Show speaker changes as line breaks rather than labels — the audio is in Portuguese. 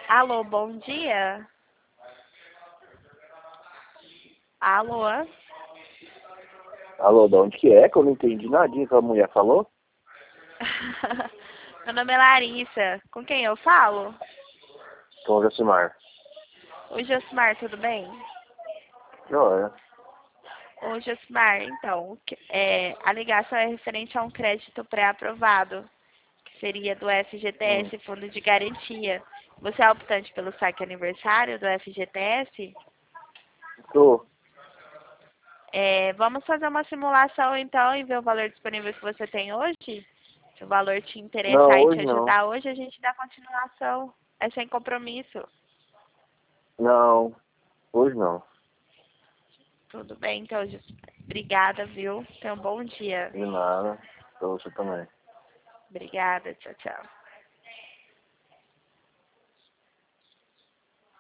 Alô, bom dia. Alô?
Alô, de onde que é? Que eu não entendi nadinha que a mulher falou.
Meu nome é Larissa. Com quem eu falo?
Com o Josimar.
Oi, Josimar, tudo bem?
Joia.
Ô, Josimar, então, a ligação é referente a um crédito pré-aprovado, que seria do FGTS, Fundo de Garantia. Você é optante pelo saque aniversário do FGTS?
Tô.
Vamos fazer uma simulação, então, e ver o valor disponível que você tem hoje? Se o valor te
Não,
interessar e te
hoje não.
ajudar hoje, a gente dá continuação. É sem compromisso.
Não, hoje não.
Tudo bem, então, obrigada, viu? Tenha um bom dia.
De nada. Pra você também.
Obrigada, tchau, tchau.